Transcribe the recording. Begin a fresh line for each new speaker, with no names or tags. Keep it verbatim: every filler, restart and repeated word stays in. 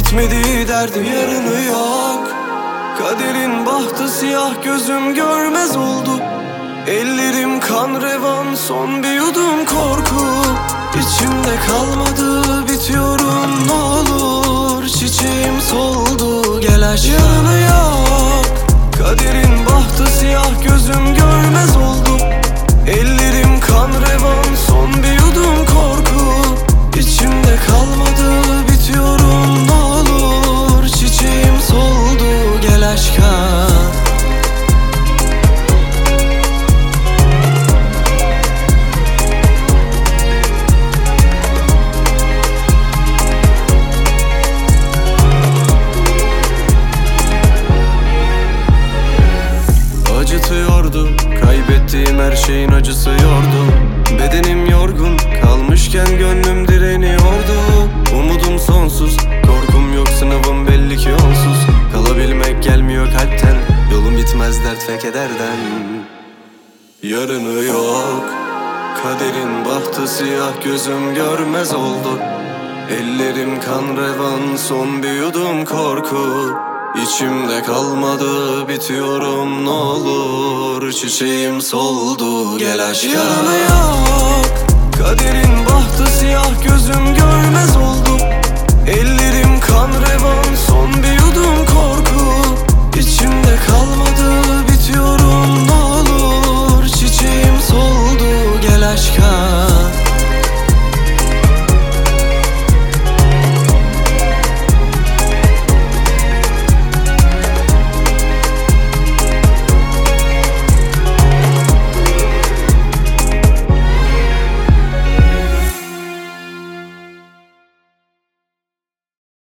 bitmedi derdim, yarını yok. Kaderin bahtı siyah, gözüm görmez oldu. Ellerim kan revan, son bir yudum korku. İçimde kalmadı, bitiyorum ne olur. Çiçeğim soldu, gel aşk. Yarını yok. Kaderin bahtı siyah, gözüm görmez oldu. Ellerim kan revan, son bir yudum korku. İçimde kalmadı, bitiyorum ne olur. Çiçeğim soldu, gel aşka. Acıtıyordu, kaybettiğim her şeyin acısı yordu. Bedenim yorgun, kalmışken gönlüm direniyordu. Umudum sonsuz, korkum yok, sınavım belli ki onsuz. Kalabilmek gelmiyor kalpten, yolum bitmez dert ve kederden. Yarını yok. Kaderin bahtı siyah, gözüm görmez oldu. Ellerim kan revan, son bir yudum korku. İçimde kalmadı, bitiyorum ne olur. Çiçeğim soldu, gel aşka. Yarını yok. Kaderin bahtı siyah, gözüm görmez oldu. Ellerim kan revan,